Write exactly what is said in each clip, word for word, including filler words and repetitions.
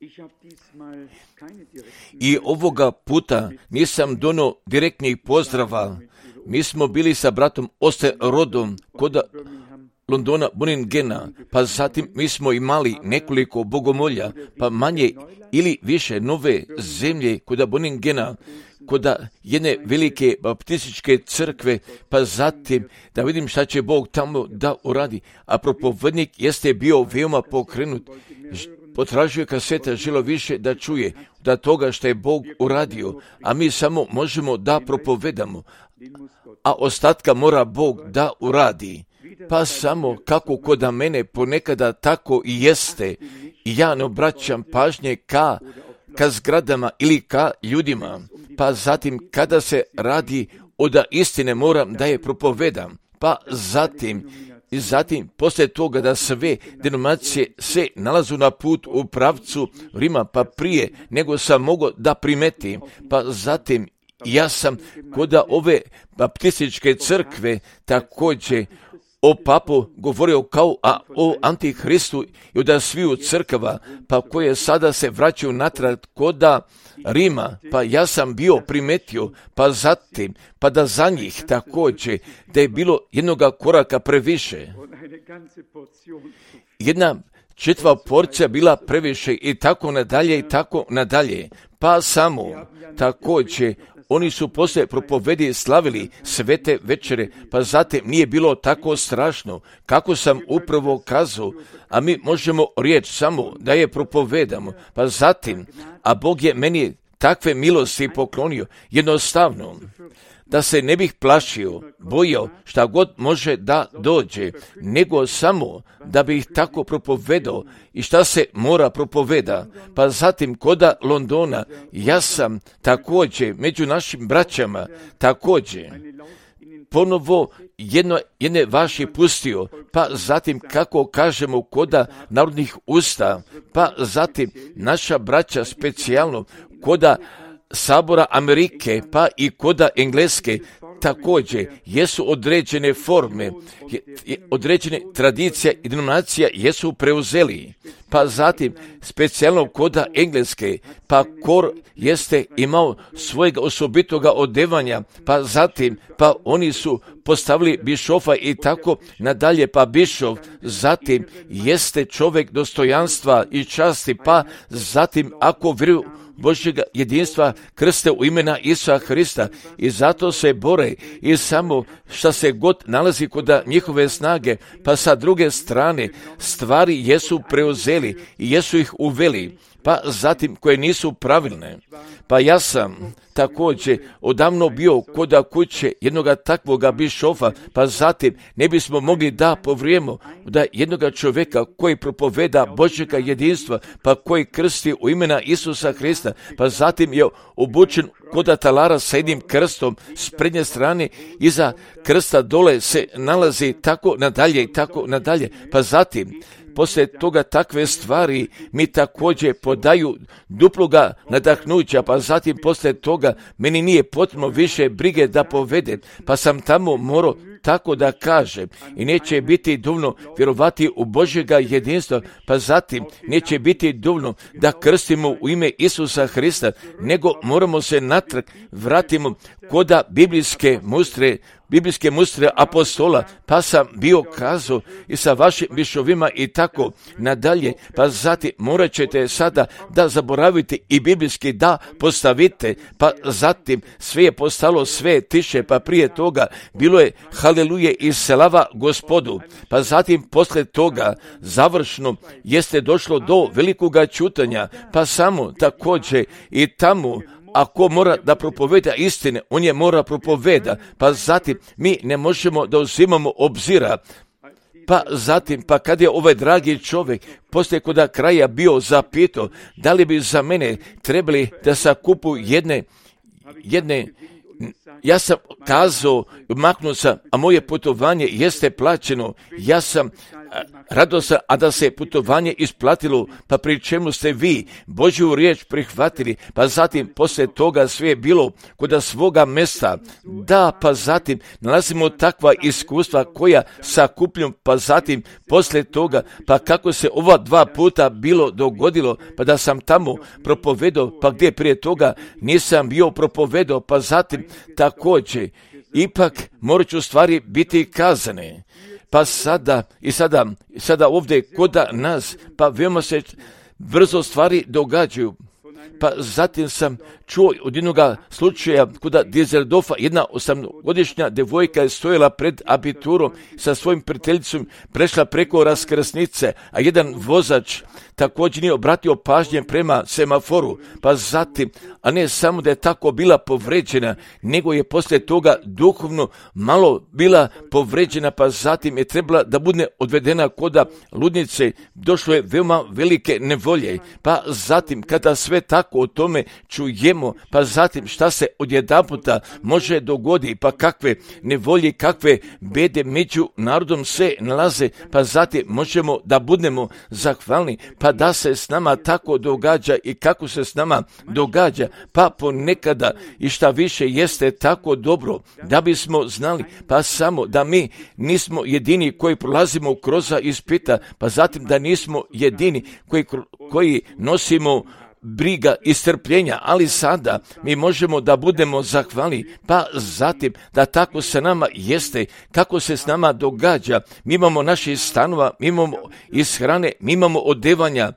I ovoga puta nisam donio direktnih pozdrava. Mi smo bili sa bratom Osterodom kod Londona, Birmingema, pa zatim mi smo imali nekoliko bogomolja, pa manje ili više nove zemlje kod Birmingema, kod jedne velike baptističke crkve, pa zatim da vidim šta će Bog tamo da uradi. A propovednik jeste bio veoma pokrenut, potražio kaseta, želo više da čuje da toga što je Bog uradio, a mi samo možemo da propovedamo, a ostatka mora Bog da uradi. Pa samo kako kod mene ponekada tako i jeste, i ja ne obraćam pažnje ka, ka zgradama ili ka ljudima, pa zatim kada se radi o da istine moram da je propovedam, pa zatim i zatim poslije toga da sve denominacije se nalazu na put u pravcu Rima, pa prije nego sam mogao da primetim, pa zatim ja sam kod ove baptističke crkve također o papu govorio kao a o antihristu i od sviju crkava, pa koje sada se vraćaju natrag koda Rima, pa ja sam bio primetio, pa zatim, pa da za njih također, da je bilo jednoga koraka previše. Jedna četva porcija bila previše i tako nadalje i tako nadalje, pa samo također oni su poslije propovedi slavili svete večere, pa zatim nije bilo tako strašno, kako sam upravo kazao, a mi možemo riječ samo da je propovedamo, pa zatim, a Bog je meni takve milosti poklonio, jednostavno, da se ne bih plašio, bojao šta god može da dođe, nego samo da bih tako propovedao i šta se mora propoveda. Pa zatim koda Londona, ja sam također među našim braćama, također ponovo jedno, jedne vaši pustio, pa zatim kako kažemo koda narodnih usta, pa zatim naša braća specijalno koda Sabora Amerike, pa i koda Engleske, također jesu određene forme, određene tradicije i denominacija jesu preuzeli. Pa zatim, specijalno koda Engleske, pa kor jeste imao svojega osobitoga odevanja, pa zatim, pa oni su postavili bišofa i tako nadalje, pa bišov, zatim jeste čovjek dostojanstva i časti, pa zatim ako vjeruju Božjega jedinstva krste u imena Isusa Hrista i zato se bore i samo šta se god nalazi kod njihove snage, pa sa druge strane stvari jesu preuzeli i jesu ih uveli, pa zatim koje nisu pravilne. Pa ja sam također odavno bio koda kuće jednoga takvoga bišofa, pa zatim ne bismo mogli da povrijemo da jednoga čovjeka koji propoveda Božjega jedinstva, pa koji krsti u imena Isusa Hrista, pa zatim je obučen koda talara sa jednim krstom s prednje strane, iza krsta dole se nalazi tako nadalje i tako nadalje, pa zatim poslije toga takve stvari mi također podaju duploga nadahnuća, pa zatim poslije toga meni nije potrebno više brige da povedem, pa sam tamo morao tako da kažem i neće biti dovoljno vjerovati u Božjega jedinstva, pa zatim neće biti dovoljno da krstimo u ime Isusa Hrista, nego moramo se natrag vratimo koda biblijske mustre, biblijske mustre apostola, pa sam bio kazao i sa vašim bišovima i tako nadalje, pa zatim morat ćete sada da zaboravite i biblijski da postavite, pa zatim sve je postalo sve tiše, pa prije toga bilo je haleluje i slava Gospodu, pa zatim posle toga završno jeste došlo do velikoga čutanja, pa samo također i tamo ako mora da propoveda istine, on je mora propoveda, pa zatim mi ne možemo da uzimamo obzira. Pa zatim, pa kad je ovaj dragi čovjek poslije koda kraja bio zapitao da li bi za mene trebali da sakupu jedne, jedne, ja sam kazao, maknuo sam, a moje putovanje jeste plaćeno, ja sam radosa, a da se putovanje isplatilo, pa pri čemu ste vi Božju riječ prihvatili, pa zatim poslije toga sve je bilo kod svoga mesta. Da, pa zatim nalazimo takva iskustva koja sakupljam, pa zatim poslije toga, pa kako se ova dva puta bilo dogodilo, pa da sam tamo propovedao, pa gdje prije toga nisam bio propovedao, pa zatim također, ipak morat ću stvari biti kazane. Pa sada i sada, sada ovdje kod nas, pa veoma se brzo stvari događaju. Pa zatim sam čuo od jednog slučaja kod Dizeldorfa, jedna osamgodišnja devojka je stojala pred abiturom sa svojim prijateljicom, prešla preko raskrsnice, a jedan vozač također nije obratio pažnje prema semaforu, pa zatim, a ne samo da je tako bila povređena, nego je poslije toga duhovno malo bila povređena, pa zatim je trebala da bude odvedena kod ludnice, došlo je veoma velike nevolje, pa zatim kada sve tako o tome čujemo, pa zatim šta se odjedanputa može dogoditi, pa kakve nevolje, kakve bede među narodom se nalaze, pa zatim možemo da budemo zahvalni, pa da se s nama tako događa i kako se s nama događa, pa ponekada i šta više jeste tako dobro, da bismo znali, pa samo da mi nismo jedini koji prolazimo kroz ispita, pa zatim da nismo jedini koji, koji nosimo briga i strpljenja, ali sada mi možemo da budemo zahvalni, pa zatim da tako se nama jeste, kako se s nama događa, mi imamo naših stanova, mi imamo ishrane, mi imamo odevanja,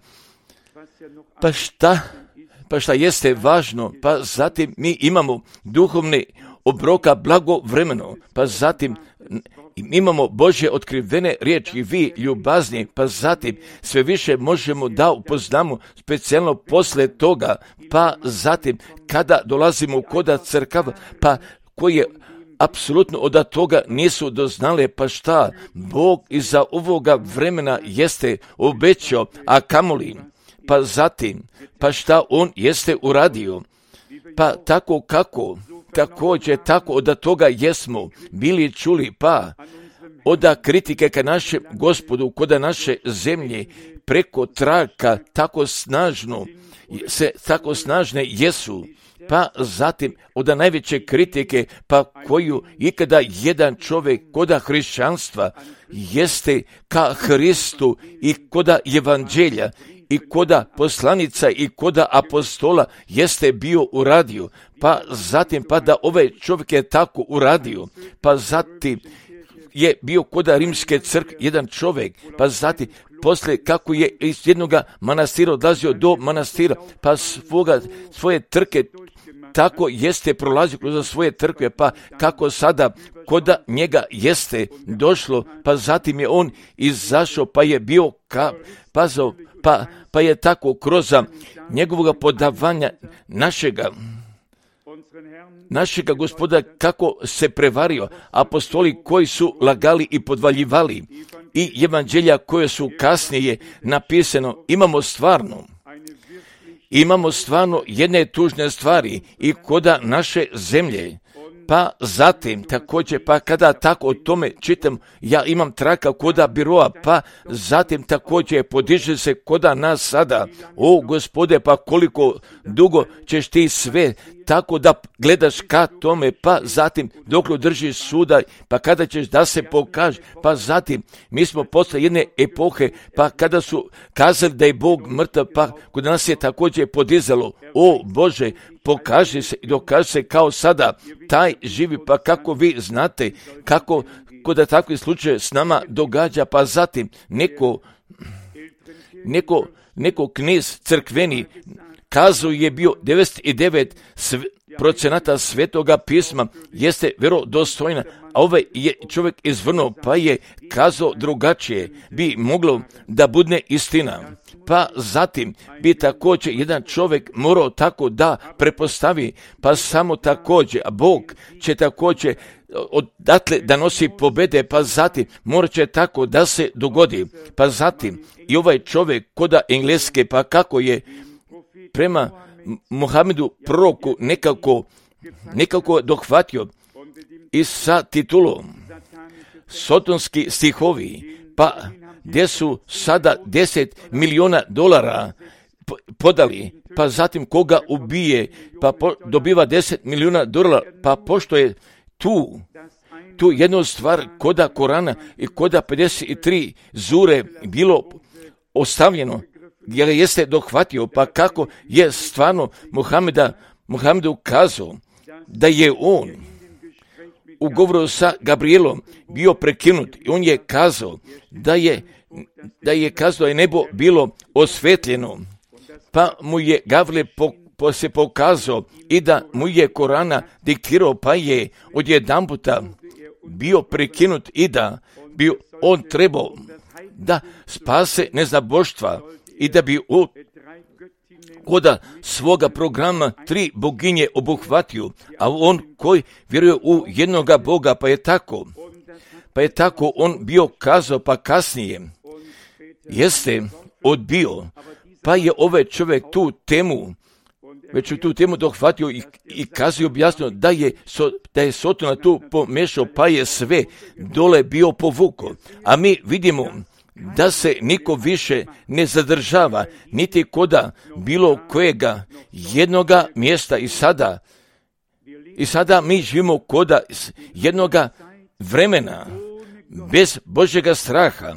pa šta, pa šta jeste važno, pa zatim mi imamo duhovne obroka blagovremeno, pa zatim imamo Božje otkrivene riječi, vi ljubazni, pa zatim sve više možemo da upoznamo specijalno posle toga, pa zatim kada dolazimo kod crkava, pa koje apsolutno od toga nisu doznale, pa šta Bog iza ovoga vremena jeste obećao, a kamoli, pa zatim, pa šta On jeste uradio, pa tako kako, također tako od toga jesmo bili čuli, pa od kritike ka našem Gospodu, kod naše zemlje, preko traka tako snažno, se tako snažne jesu, pa zatim od najveće kritike, pa koju ikada jedan čovjek kod hrišćanstva jeste ka Hristu i kod evanđelja, i koda poslanica i koda apostola jeste bio uradio, pa zatim pa da ovaj čovjek je tako uradio, pa zatim je bio koda rimske crkve jedan čovjek, pa zatim poslije kako je iz jednog manastira odlazio do manastira, pa svoga, svoje trke tako jeste prolazio kroz svoje trkve, pa kako sada koda njega jeste došlo, pa zatim je on izašao, pa je bio ka, pazao, pa, pa je tako kroz njegovog podavanja našega, našega Gospoda kako se prevario, apostoli koji su lagali i podvaljivali i evanđelja koje su kasnije napisano, imamo stvarno, imamo stvarno jedne tužne stvari i koda naše zemlje. Pa zatim također, pa kada tako o tome čitam, ja imam traka koda biroa, pa zatim također podiže se koda nas sada. O Gospode, pa koliko dugo ćeš ti sve tako da gledaš ka tome, pa zatim dok držiš suda, pa kada ćeš da se pokaže, pa zatim mi smo posle jedne epohe, pa kada su kazali da je Bog mrtav, pa kod nas je također podizalo, o Bože, pokaži se i dokaži se kao sada, taj živi, pa kako vi znate, kako kod takvi slučaje s nama događa, pa zatim neko, neko, neko knez crkveni kazao je bio devedeset devet procenata svetoga pisma jeste vjerodostojna, a ovaj je čovjek izvrnuo, pa je kazao drugačije, bi moglo da bude istina. Pa zatim bi također jedan čovjek morao tako da prepostavi, pa samo također, a Bog će također odatle da nosi pobede, pa zatim morat će tako da se dogodi, pa zatim i ovaj čovjek koda engleske, pa kako je prema Muhamedu proroku nekako, nekako dohvatio i sa titulom Sotonski stihovi, pa gdje su sada deset milijuna dolara podali, pa zatim koga ubije, pa po, dobiva deset milijuna dolara, pa pošto je tu, tu jednu stvar koda Korana i koda pedeset tri zure bilo ostavljeno, jer jeste dohvatio, pa kako je stvarno Muhameda, Muhamedu kazao da je on u govoru sa Gabrielom bio prekinut i on je kazao da je, da je kazao da je nebo bilo osvetljeno, pa mu je Gabriel po, po se pokazao i da mu je Korana diktirao, pa je odjedanputa bio prekinut i da bi on trebao da spase neznaboštva i da bi u koda svoga programa tri boginje obuhvatio, a on koji vjeruje u jednoga Boga, pa je tako, pa je tako on bio kazao, pa kasnije jeste odbio, pa je ovaj čovjek tu temu, već u tu temu dohvatio i, i kazio objasnio da je, so, da je Sotona tu pomešao, pa je sve dole bio povuko, a mi vidimo da se niko više ne zadržava, niti koda bilo kojega jednoga mjesta i sada, i sada mi živimo koda jednoga vremena bez Božjega straha,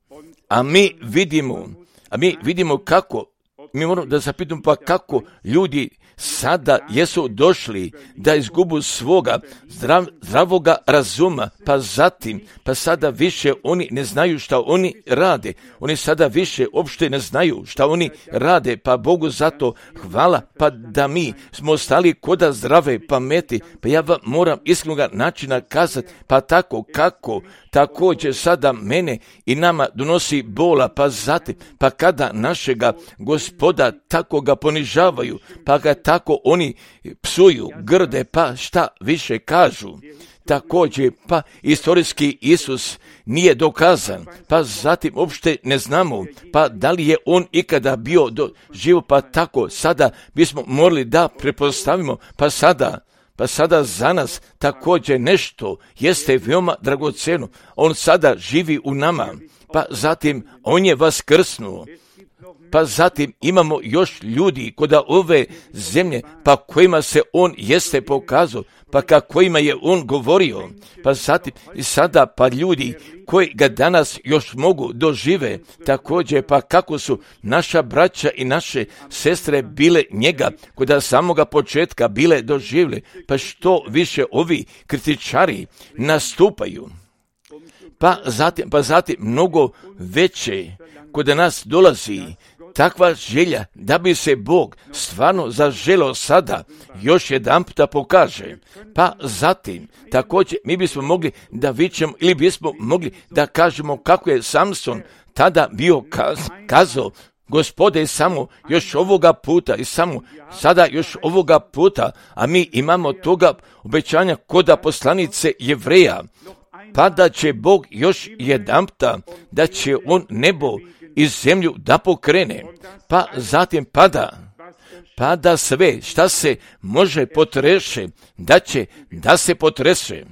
a mi vidimo, a mi vidimo kako, mi moramo da zapitamo pa kako ljudi sada jesu došli da izgubu svoga zdrav, zdravoga razuma, pa zatim, pa sada više oni ne znaju šta oni rade, oni sada više uopšte ne znaju šta oni rade, pa Bogu zato hvala, pa da mi smo ostali koda zdrave pameti, pa ja vam moram iskrenoga načina kazati, pa tako kako također sada mene i nama donosi bola, pa zatim, pa kada našega Gospoda tako ga ponižavaju, pa ga tako oni psuju, grde, pa šta više kažu. Također, pa istorijski Isus nije dokazan, pa zatim uopšte ne znamo, pa da li je on ikada bio do živo, pa tako sada bismo morali da prepostavimo, pa sada, pa sada za nas također nešto jeste veoma dragoceno, on sada živi u nama, pa zatim on je vaskrsnuo. Pa zatim imamo još ljudi koda ove zemlje, pa kojima se on jeste pokazao, pa ka kojima je on govorio, pa zatim i sada pa ljudi koji ga danas još mogu dožive, također pa kako su naša braća i naše sestre bile njega, koda samoga početka bile doživjeli, pa što više ovi kritičari nastupaju. Pa zatim, pa zatim mnogo veće kod nas dolazi takva želja da bi se Bog stvarno zaželio sada još jedan puta pokaže. Pa zatim također mi bismo mogli da vičemo ili bismo mogli da kažemo kako je Samson tada bio kaz, kazao, Gospode, samo još ovoga puta i samo sada još ovoga puta, a mi imamo toga obećanja koda poslanice Jevreja, pa da će Bog još jedanputa, da će on nebo i zemlju da pokrene, pa zatim pada, pa da sve šta se može potreše, da će da se potreše,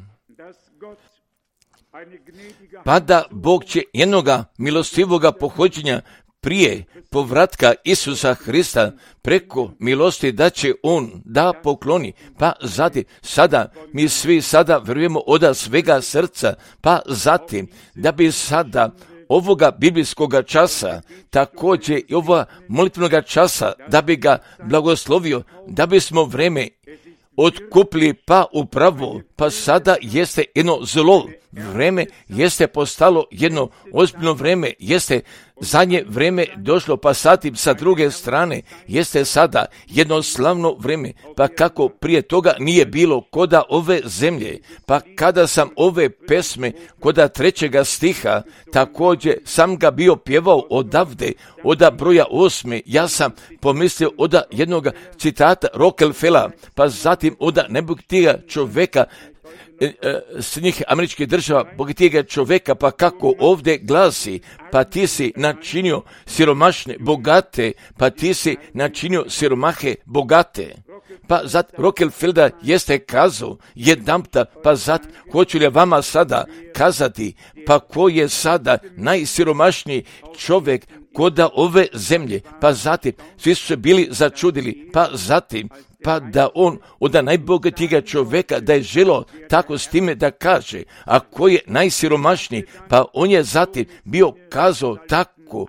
pa da Bog će jednoga milostivoga pohođenja prije povratka Isusa Hrista preko milosti da će on da pokloni, pa zatim sada mi svi sada vjerujemo od svega srca, pa zatim da bi sada ovoga biblijskoga časa, također i ovoga molitvenoga časa, da bi ga blagoslovio, da bismo vreme otkupili pa upravo, pa sada jeste jedno zlo vreme, jeste postalo jedno ozbiljno vreme, jeste zadnje vreme došlo, pa zatim sa druge strane jeste sada jedno slavno vreme, pa kako prije toga nije bilo koda ove zemlje, pa kada sam ove pesme koda trećega stiha, također sam ga bio pjevao odavde, oda broja osme, ja sam pomislio oda jednoga citata Rockefellera, pa zatim oda nebog tijega čoveka Sjedinjenih Američkih Država, bogatijega čovjeka, pa kako ovdje glasi, pa ti si načinio siromašne bogate, pa ti si načinio siromahe bogate. Pa zat Rockefeller jeste kazao jedanputa, pa zat hoću li vama sada kazati, pa ko je sada najsiromašniji čovjek koda ove zemlje, pa zatim svi su se bili začudili, pa zatim pa da on od najbogatijega čovjeka da je želo tako s time da kaže, a ko je najsiromašniji, pa on je zatim bio kazao tako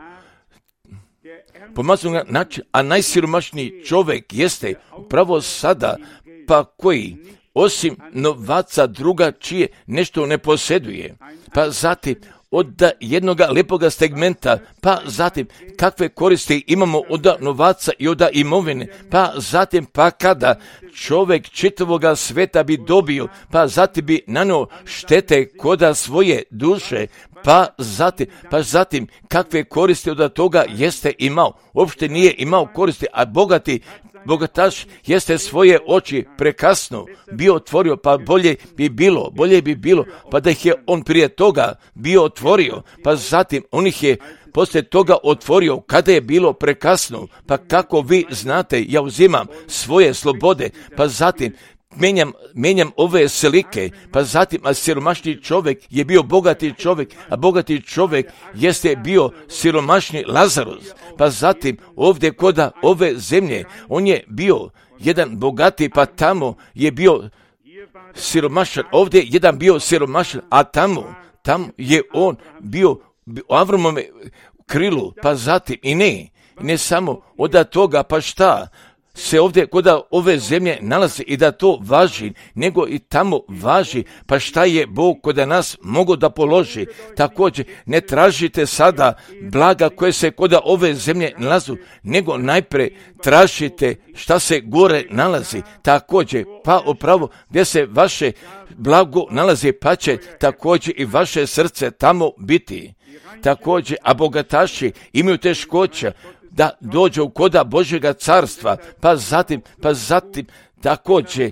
pomazano na način, a najsiromašniji čovjek jeste upravo sada, pa koji osim novaca drugačije nešto ne posjeduje, pa zatim od jednoga lepoga segmenta, pa zatim kakve koristi imamo od novaca i od imovine, pa zatim pa kada čovjek čitavoga sveta bi dobio, pa zatim bi nanio štete koda svoje duše, pa zatim, pa zatim kakve koristi od toga jeste imao, uopšte nije imao koristi, a bogati bogataš jeste svoje oči prekasno bio otvorio, pa bolje bi bilo, bolje bi bilo, pa da ih je on prije toga bio otvorio, pa zatim on ih je poslije toga otvorio kada je bilo prekasno, pa kako vi znate, ja uzimam svoje slobode, pa zatim Menjam, menjam ove slike, pa zatim, a siromašni čovjek je bio bogati čovjek, a bogati čovjek jeste bio siromašni Lazarus, pa zatim ovdje koda ove zemlje, on je bio jedan bogati, pa tamo je bio siromašan, ovdje jedan bio siromašan, a tamo, tamo je on bio u Avramome krilu, pa zatim i ne, ne samo od toga, pa šta, se ovdje kod ove zemlje nalazi i da to važi, nego i tamo važi, pa šta je Bog kod nas mogo da položi. Također, ne tražite sada blaga koje se kod ove zemlje nalazu, nego najpre tražite šta se gore nalazi. Također, pa upravo gdje se vaše blago nalazi, pa će također i vaše srce tamo biti. Također, a bogataši imaju teškoća da dođe u koda Božjega carstva, pa zatim, pa zatim također,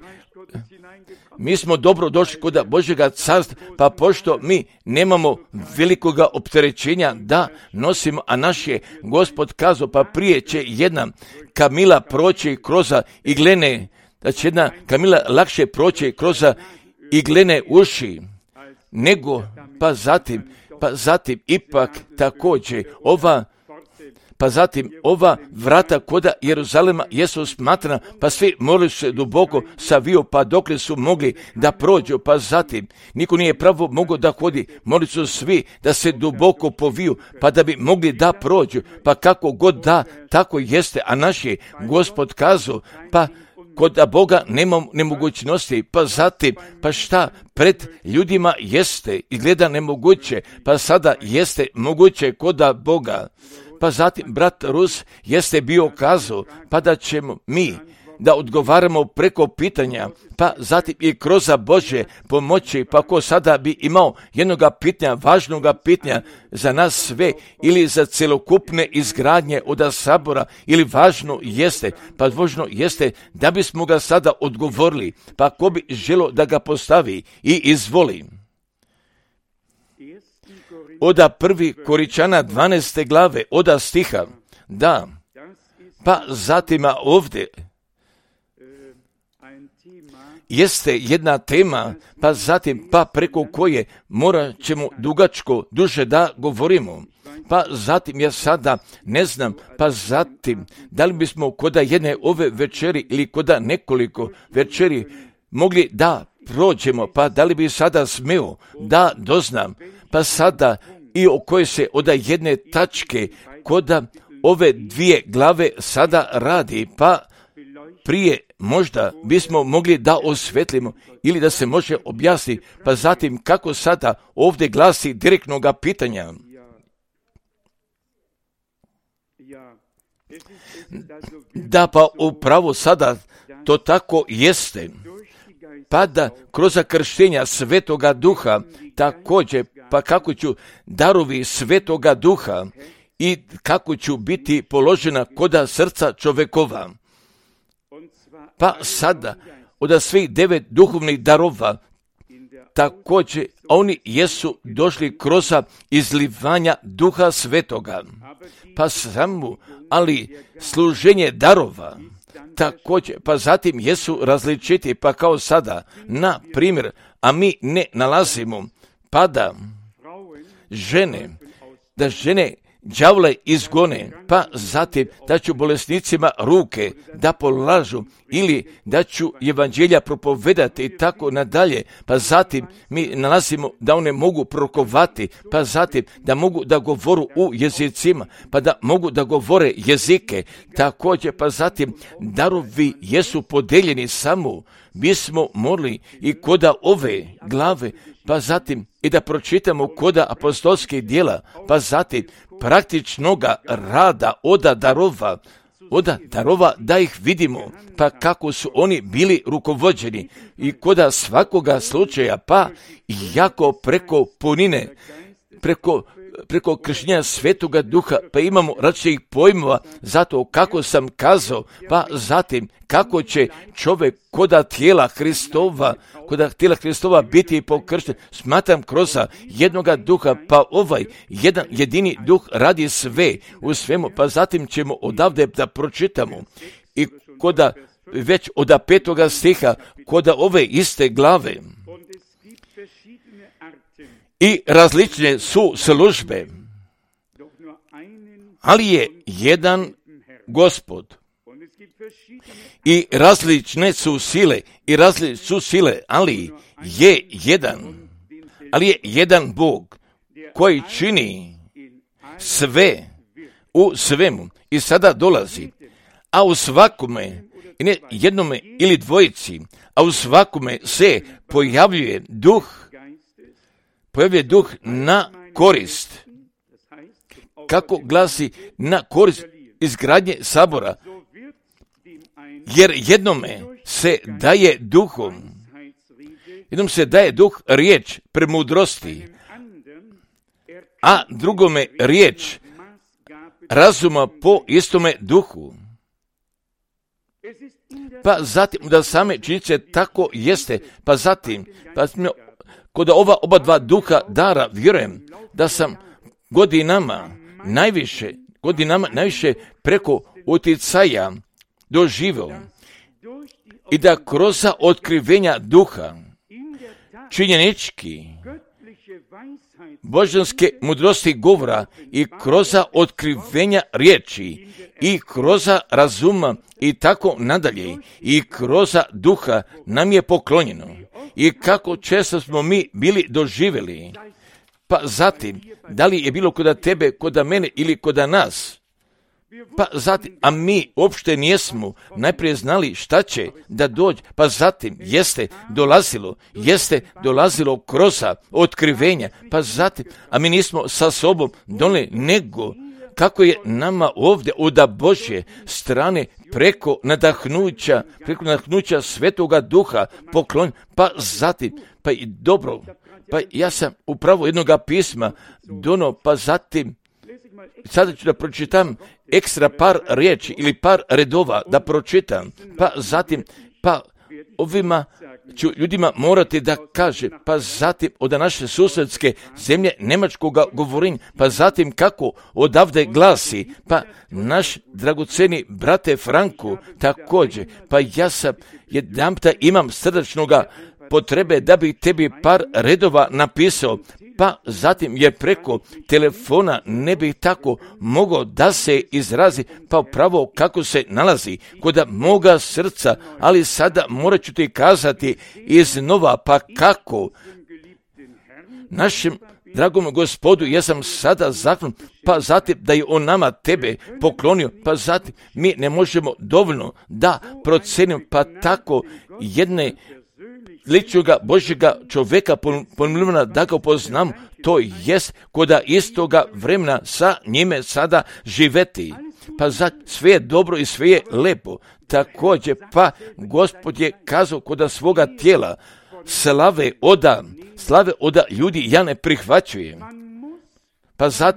mi smo dobro došli koda Božjega carstva, pa pošto mi nemamo velikoga opterećenja da nosimo, a naš je Gospod kazao, pa prije će jedna kamila proći kroz iglene, da će jedna kamila lakše proći kroz iglene uši, nego, pa zatim, pa zatim ipak također ova Pa zatim ova vrata koda Jeruzalema jesu smatrana, pa svi morali se duboko savio, pa dokle su mogli da prođu, pa zatim niko nije pravo mogao da hodi, morali su svi da se duboko poviju, pa da bi mogli da prođu, pa kako god da, tako jeste, a naš je Gospod kazao, pa kod Boga nema nemogućnosti, pa zatim, pa šta pred ljudima jeste i gleda nemoguće, pa sada jeste moguće kod Boga. Pa zatim brat Rus jeste bio kazao, pa da ćemo mi da odgovaramo preko pitanja, pa zatim i kroz Božje pomoći, pa ko sada bi imao jednoga pitanja, važnoga pitanja za nas sve ili za celokupne izgradnje od sabora, ili važno jeste, pa važno jeste da bismo ga sada odgovorili, pa ko bi želo da ga postavi i izvoli. Oda prvi Koričana dvanaeste glave, oda stiha, da, pa zatim ovdje jeste jedna tema, pa zatim, pa preko koje morat ćemo dugačko, duže da govorimo. Pa zatim ja sada ne znam, pa zatim, da li bismo koda jedne ove večeri ili koda nekoliko večeri mogli da prođemo, pa da li bi sada smeo da doznam, pa sada i o kojoj se od jedne tačke koda ove dvije glave sada radi, pa prije možda bismo mogli da osvetlimo ili da se može objasniti, pa zatim kako sada ovdje glasi direktnoga pitanja. Da, pa upravo sada to tako jeste, pa da kroz krštenja Svetoga Duha također, pa kako ću darovi Svetoga Duha i kako ću biti položena koda srca čovekova. Pa sada, od svih devet duhovnih darova, također oni jesu došli kroz izlivanja Duha Svetoga. Pa samo, ali služenje darova, također, pa zatim jesu različiti, pa kao sada, na primjer, a mi ne nalazimo, pa da žene, da žene đavle izgone, pa zatim da ću bolesnicima ruke da polažu ili da ću evanđelja propovedati i tako nadalje, pa zatim mi nalazimo da one mogu prorokovati, pa zatim da mogu da govoru u jezicima, pa da mogu da govore jezike, također pa zatim darovi jesu podeljeni samo, mi smo morali i koda ove glave, pa zatim i da pročitamo koda apostolskih djela, pa zatim praktičnoga rada oda darova, oda darova da ih vidimo, pa kako su oni bili rukovođeni i koda svakoga slučaja, pa jako preko punine, preko preko kršenja Svetoga Duha, pa imamo različitih pojmova zato kako sam kazao, pa zatim kako će čovjek koda tijela Hristova, koda tijela Hristova biti pokršten, smatram kroz jednoga duha, pa ovaj jedan jedini duh radi sve u svemu, pa zatim ćemo odavde da pročitamo i koda već od petoga stiha, koda ove iste glave. I različne su službe, ali je jedan Gospod. I različne su sile, i različne su sile, ali je jedan, ali je jedan Bog koji čini sve u svemu. I sada dolazi, a u svakome, i ne jednome ili dvojici, a u svakome se pojavljuje duh, pojavljuje duh na korist. Kako glasi na korist izgradnje sabora? Jer jednome se daje duhom, jednom se daje duh riječ premudrosti, a drugome riječ razuma po istome duhu. Pa zatim da same činjenice tako jeste, pa zatim, pa kod ova oba dva duha dara vjerujem da sam godinama najviše, godinama najviše preko utjecaja doživio i da kroz otkrivenja duha činjenički božanske mudrosti govora i kroz otkrivenja riječi i kroz razuma i tako nadalje i kroz duha nam je poklonjeno i kako često smo mi bili doživjeli. Pa zatim, da li je bilo koda tebe, koda mene ili koda nas? Pa zatim, a mi uopšte nijesmo najprije znali šta će da dođe, pa zatim jeste dolazilo, jeste dolazilo kroz otkrivenja, pa zatim, a mi nismo sa sobom donijeli, nego kako je nama ovdje od Božje strane preko nadahnuća, preko nadahnuća Svetoga Duha poklon, pa zatim, pa i dobro, pa ja sam upravo jednoga pisma dono, pa zatim, sada ću da pročitam ekstra par riječi ili par redova da pročitam, pa zatim, pa ovima ću ljudima morati da kaže, pa zatim od naše susjedske zemlje njemačkoga govorinja, pa zatim kako odavde glasi, pa naš dragoceni brate Franku također, pa ja sam jedanputa imam srdačnoga potrebe da bi tebi par redova napisao, pa zatim je preko telefona ne bi tako mogao da se izrazi, pa pravo kako se nalazi kod moga srca, ali sada morat ću ti kazati iznova, pa kako našem dragom Gospodu, ja sam sada zakon, pa zatim da je on nama tebe poklonio, pa zatim mi ne možemo dovoljno da procenimo, pa tako jedne ličnoga Božjega čovjeka pomilivana da ga poznam, to jest koda istoga vremena sa njime sada živeti. Pa za sve je dobro i sve je lepo. Također pa Gospod je kazao koda svoga tijela slave oda, slave oda ljudi ja ne prihvaćujem. Pa zatim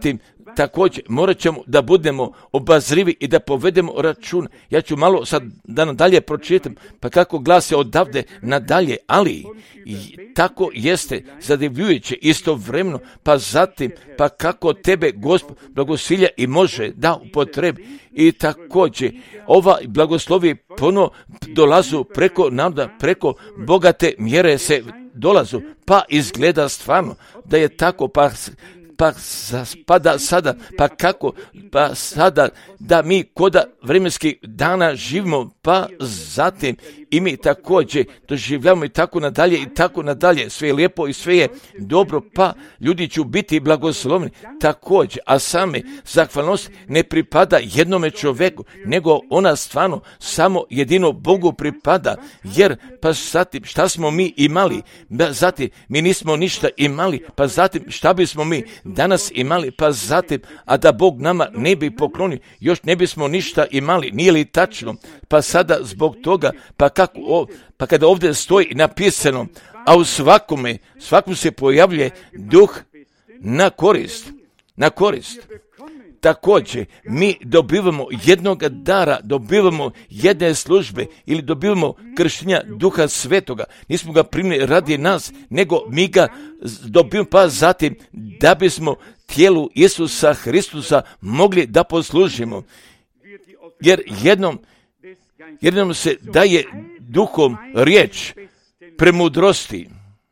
također morat ćemo da budemo obazrivi i da povedemo račun. Ja ću malo sad da nadalje pročitam, pa kako glasi odavde nadalje, ali tako jeste zadivljujuće istovremeno, pa zatim, pa kako tebe Gospod blagosilja i može da upotrebi. I također ova blagoslovi puno dolazu preko naroda, preko bogate mjere se dolazu, pa izgleda stvarno da je tako, pa pa spada sada, pa kako, pa sada da mi koda vremenskih dana živimo, pa zatim i mi također doživljamo i tako nadalje i tako nadalje, sve je lijepo i sve je dobro, pa ljudi će biti blagoslovni također, a same zahvalnost ne pripada jednome čovjeku, nego ona stvarno samo jedino Bogu pripada, jer pa zatim šta smo mi imali, zatim mi nismo ništa imali, pa zatim šta bismo mi danas imali, pa zatim, a da Bog nama ne bi poklonio, još ne bismo ništa imali, nije li tačno? Pa sada zbog toga, pa kako, o, pa kada ovdje stoji napisano, a u svakome, svakom se pojavljuje duh na korist, na korist. Također, mi dobivamo jednog dara, dobivamo jedne službe ili dobivamo krštenja Duha Svetoga. Nismo ga primili radi nas, nego mi ga dobivamo pa zatim da bismo tijelu Isusa Hristusa mogli da poslužimo. Jer jednom, jednom se daje duhom riječ premudrosti,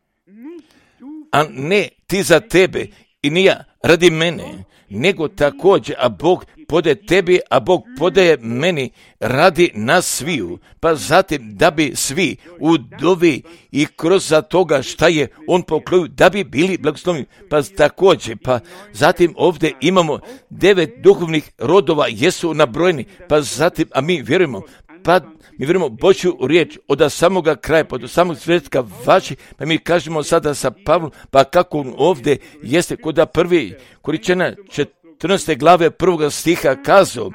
a ne ti za tebe i nije radi mene, nego također, a Bog podaje tebi, a Bog podaje meni radi nas sviju, pa zatim da bi svi u dovi i kroz za toga šta je on poklonio, da bi bili blagoslovni, pa također, pa zatim ovdje imamo devet duhovnih rodova, jesu nabrojeni, pa zatim, a mi vjerujemo, pa mi vjerujemo Božju riječ od samoga kraja, pa do samog svjetka vaši, pa mi kažemo sada sa Pavlom, pa kako on ovdje jeste, kod da prvi Koričana četrnaeste glave prvoga stiha kazao,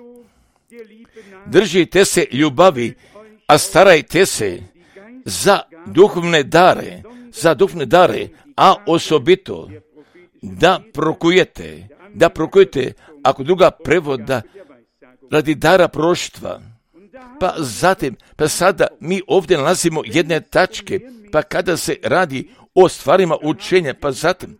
držite se ljubavi, a starajte se za duhovne dare, za duhovne dare, a osobito da prokujete, da prokujete, ako druga prevoda, radi dara proroštva. Pa zatim, pa sada mi ovdje nalazimo jedne tačke, pa kada se radi o stvarima učenja, pa zatim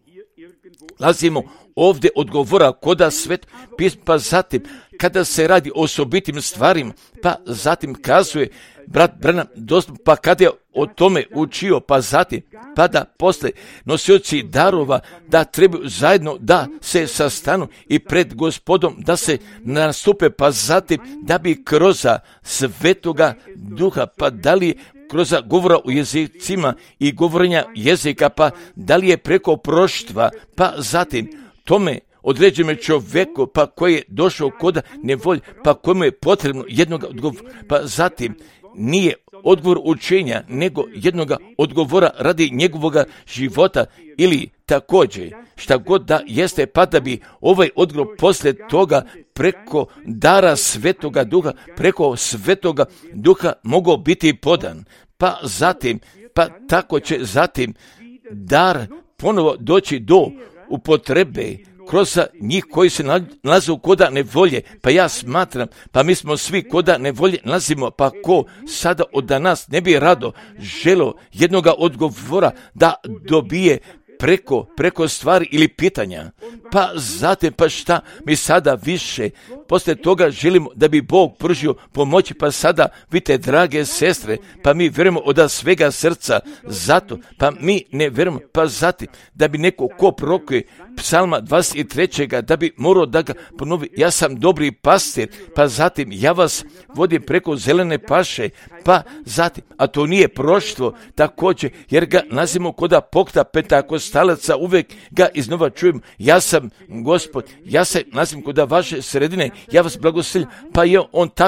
nalazimo ovdje odgovora koda svet pisma, pa zatim kada se radi o osobitim stvarima, pa zatim kazuje brat Branham dostupno, pa kada je o tome učio, pa zatim, pa da posle nosioci darova da trebaju zajedno da se sastanu i pred Gospodom da se nastupe, pa zatim da bi kroz Svetoga Duha, pa da li kroz govora u jezicima i govorenja jezika, pa da li je preko proštva, pa zatim tome određenom čovjeku, pa koji je došao koda nevolje, pa kojemu je potrebno jednog odgovora, pa zatim nije odgovor učenja, nego jednog odgovora radi njegovog života ili također šta god da jeste, pa da bi ovaj odgovor poslije toga preko dara Svetoga Duha, preko Svetoga Duha mogao biti podan. Pa zatim, pa tako će zatim dar ponovo doći do upotrebe kroz njih koji se nalaze u koda nevolje, pa ja smatram, pa mi smo svi koda nevolje nalazimo, pa ko sada od nas ne bi rado želo jednoga odgovora da dobije preko, preko stvari ili pitanja, pa zatim, pa šta mi sada više, poslije toga želimo da bi Bog pružio pomoći, pa sada, vidite, drage sestre, pa mi vjerujemo od svega srca, zato, pa mi ne vjerujemo, pa zatim, da bi neko ko prorokuje psalma dvadeset tri. da bi morao da ga ponovi, ja sam dobri pastir, pa zatim, ja vas vodim preko zelene paše, pa zatim, a to nije proštvo, također, jer ga nazimo koda pokta pentakostalaca, uvijek ga iznova čujemo, ja sam Gospod, ja se nazim koda vaše sredine, ja vas blagoslovim, pa je on tako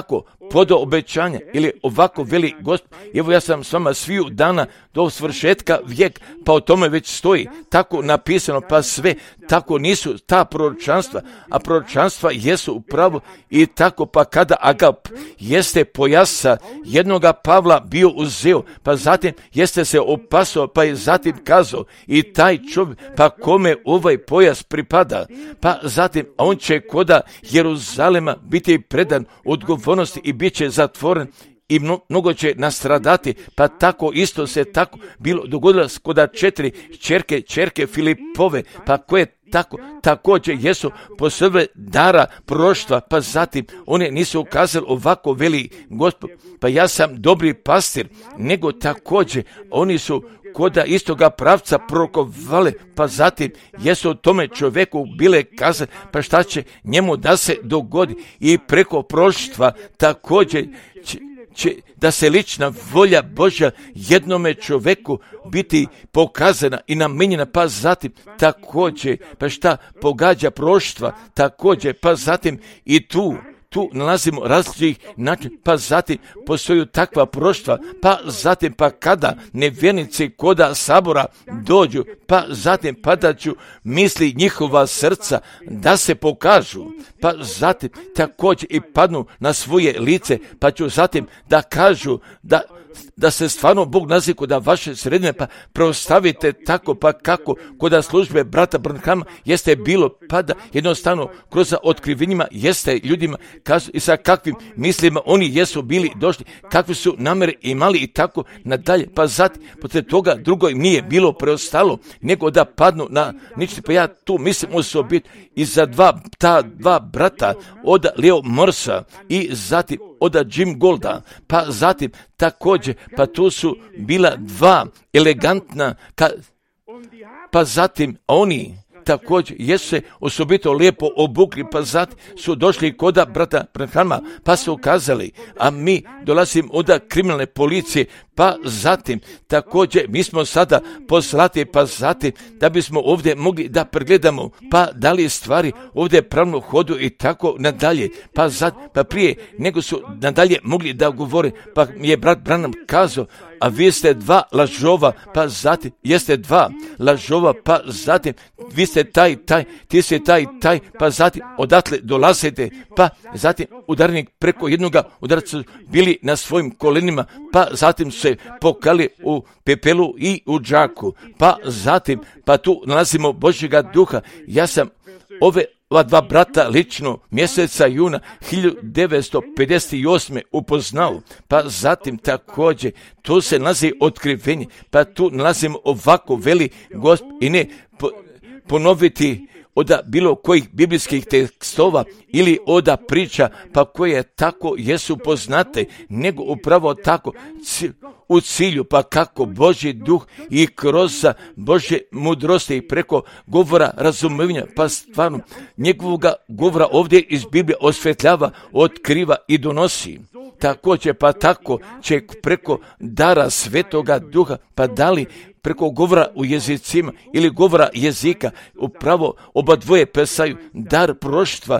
podo obećanja, ili ovako veli Gospod, evo ja sam s vama sviju dana do svršetka vijek, pa o tome već stoji, tako napisano, pa sve, tako nisu ta proročanstva, a proročanstva jesu upravo i tako, pa kada Agap jeste pojasa jednoga Pavla bio uzeo, pa zatim jeste se opasao, pa je zatim kazao i taj čovjek, pa kome ovaj pojas pripada, pa zatim a on će koda Jeruzalema biti predan odgovornosti i bit će zatvoren i mnogo će nastradati, pa tako isto se tako bilo dogodilo koda četiri čerke, čerke Filipove, pa koje tako, također jesu posebne dara proroštva, pa zatim one nisu ukazali ovako veli Gospod, pa ja sam dobri pastir, nego također oni su koda istoga pravca prorokovale, pa zatim jesu o tome čovjeku bile kazane, pa šta će njemu da se dogodi i preko proroštva također će, će da se lična volja Božja jednome čovjeku biti pokazana i namenjena, pa zatim također, pa šta pogađa proroštva, također, pa zatim i tu, tu nalazimo različitih načina, pa zatim postoju takva proroštva, pa zatim pa kada nevjernici koda sabora dođu, pa zatim padaću misli njihova srca da se pokažu, pa zatim također i padnu na svoje lice, pa ću zatim da kažu da da se stvarno Bog nazi koda vaše sredine, pa preostavite tako, pa kako koda službe brata Branhama jeste bilo, pa da jednostavno kroz otkrivenjima jeste ljudima kazu i sa kakvim mislima oni jesu bili došli, kakve su namere imali i tako nadalje, pa zatim poslije toga drugo im nije bilo preostalo nego da padnu na nični, pa ja tu mislim osobit i za dva, ta dva brata od Leo Morsa i zatim od Jim Golda, pa zatim također, pa tu su bila dva elegantna, ka, pa zatim oni također jesu se osobito lijepo obukli, pa zatim su došli koda brata Branhama, pa su ukazali, a mi dolazimo od kriminalne policije, pa zatim također mi smo sada poslati, pa zatim da bismo ovdje mogli da pregledamo, pa da li stvari ovdje pravno hodu i tako nadalje, pa zatim, pa prije nego su nadalje mogli da govore, pa mi je brat Branham kazao, a vi ste dva lažova, pa zatim jeste dva lažova, pa zatim vi ste taj, taj, ti ste taj, taj, pa zatim odatle dolazite, pa zatim udarnik preko jednoga udarca bili na svojim kolenima, pa zatim se pokali u pepelu i u džaku, pa zatim, pa tu nalazimo Božjega duha. Ja sam ove ova dva brata lično mjeseca juna hiljadu devetsto pedeset osme upoznao, pa zatim također tu se nalazi otkrivenje, pa tu nalazimo ovako veli Gospod i ne po, ponoviti od bilo kojih biblijskih tekstova ili od priča, pa koje tako jesu poznate, nego upravo tako u cilju, pa kako Božji duh i kroz Božje mudrosti i preko govora razumevanja, pa stvarno njegovoga govora ovdje iz Biblije osvetljava, otkriva i donosi. Također, pa tako će preko dara Svetoga Duha, pa da li preko govora u jezicima ili govora jezika, upravo oba dvoje pesaju, dar proroštva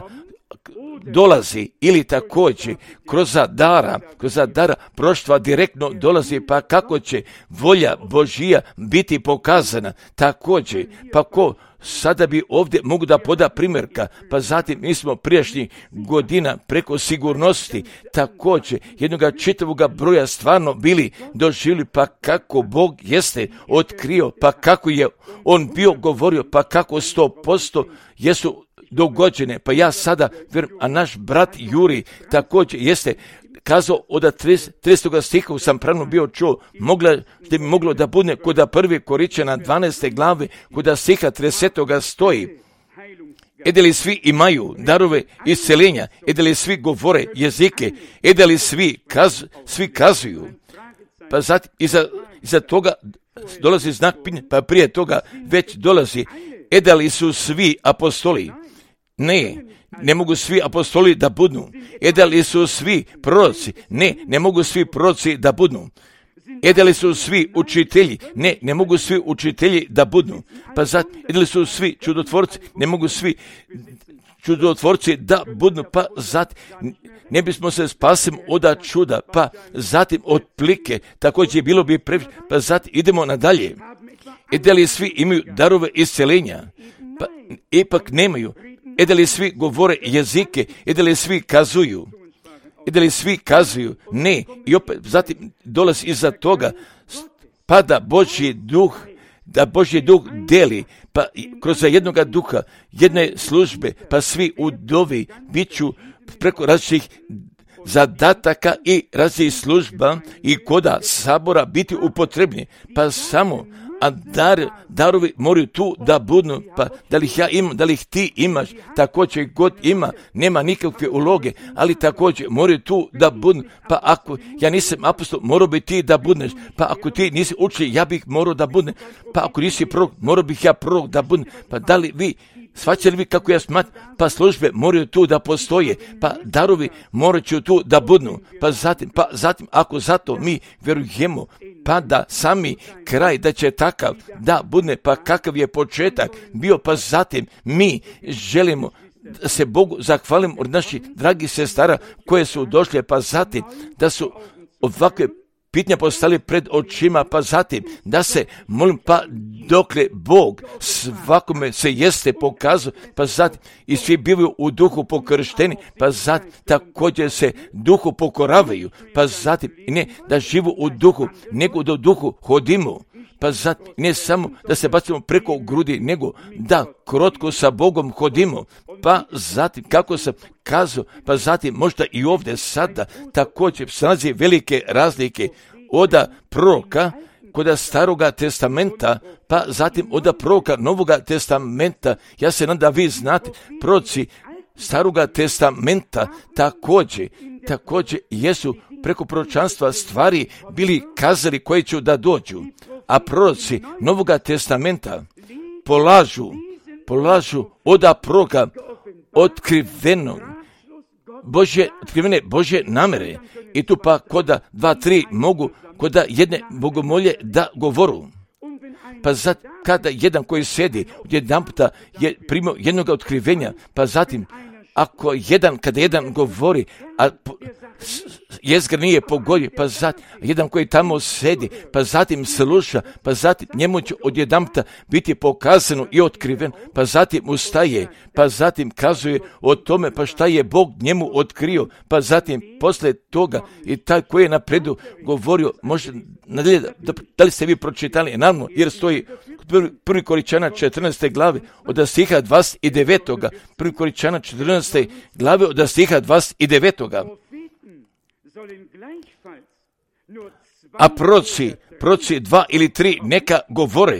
dolazi ili također kroz dara, kroz dara proroštva direktno dolazi, pa kako će volja Božija biti pokazana. Također, pa ko sada bi ovdje mogu da poda primjerka, pa zatim mi smo prijašnjih godina preko sigurnosti također jednoga čitavoga broja stvarno bili doživjeli, pa kako Bog jeste otkrio, pa kako je on bio govorio, pa kako sto posto jesu dogođene, pa ja sada, a naš brat Juri također jeste kazao od tridesetog stiha sam pravno bio čuo, mogla, da bi moglo da bude kod prvi Koričana dvanaeste glave, kod stiha tridesetoga stoji, ede li svi imaju darove isceljenja, ede li svi govore jezike, ede li svi, kaz, svi kazuju, pa zatim iza, iza toga dolazi znak pitanja, pa prije toga već dolazi, ede li su svi apostoli? Ne, ne mogu svi apostoli da budnu. E da li su svi proroci? Ne, ne mogu svi proroci da budnu. E da li su svi učitelji? Ne, ne mogu svi učitelji da budnu. Pa zatim, e da li su svi čudotvorci? Ne mogu svi čudotvorci da budu, pa zatim ne bismo se spasili od čuda, pa zatim od plike, također bilo bi previše, pa zatim idemo nadalje. I da li svi imaju darove isceljenja? Pa ipak nemaju. I da li svi govore jezike? I da li svi kazuju? I da li svi kazuju? Ne. I opet zatim dolazi iza toga, pada Božji duh, da Božji duh deli, pa kroz jednoga duha, jedne službe, pa svi u dovi bit ću preko različitih zadataka i različitih služba i koda sabora biti upotrebni, pa samo a dar, darovi moraju tu da budu, pa da li ih ja imam, da li ih ti imaš, također god ima, nema nikakve uloge, ali također moraju tu da budu, pa ako ja nisam apostol, morao bi ti da budneš, pa ako ti nisi učitelj, ja bih morao da budem, pa ako nisi prorok, morao bih ja prorok da budem, pa da li vi, shvaćali vi kako ja smatram, pa službe moraju tu da postoje, pa darovi moraju tu da budnu, pa zatim, pa zatim ako zato mi vjerujemo, pa da sami kraj da će takav da budne, pa kakav je početak bio, pa zatim mi želimo da se Bogu zahvalimo od naših dragih sestara koje su došle, pa zatim da su ovakve pitanja postali pred očima, pa zatim da se molim, pa dokle Bog svakome se jeste pokazao, pa zatim i svi bivaju u duhu pokršteni, pa zatim također se duhu pokoravaju, pa zatim ne da živu u duhu, nego da u duhu hodimo, pa zatim ne samo da se bacimo preko grudi, nego da krotko sa Bogom hodimo, pa zatim kako sam kazao, pa zatim možda i ovdje sada također snazi velike razlike od proroka kod Staroga testamenta, pa zatim od proroka Novoga testamenta. Ja se nadam da vi znate, proroci Staroga testamenta također, također jesu preko proročanstva stvari bili kazali koje će da dođu, a proroci Novoga testamenta polažu, polažu od proroka otkrivenog Božje, otkrivene Božje namere. I tu pa koda dva, tri mogu, koda jedne bogomolje da govoru. Pa zat, kada jedan koji sjedi, jedan puta je primio jednog otkrivenja, pa zatim, ako jedan, kada jedan govori, a jezgra nije pogodio, pa zatim, jedan koji tamo sedi, pa zatim sluša, pa zatim njemu će odjedanputa biti pokazano i otkriven, pa zatim ustaje, pa zatim kazuje o tome, pa šta je Bog njemu otkrio, pa zatim posle toga i taj koji je napredu govorio, može, nadalje, da, da li ste vi pročitali, naravno, jer stoji prvi Koričana četrnaeste glave od stiha dvadeset devet. prvi Koričana četrnaeste glave od stiha dvadeset devet. A proci, proci dva ili tri neka govore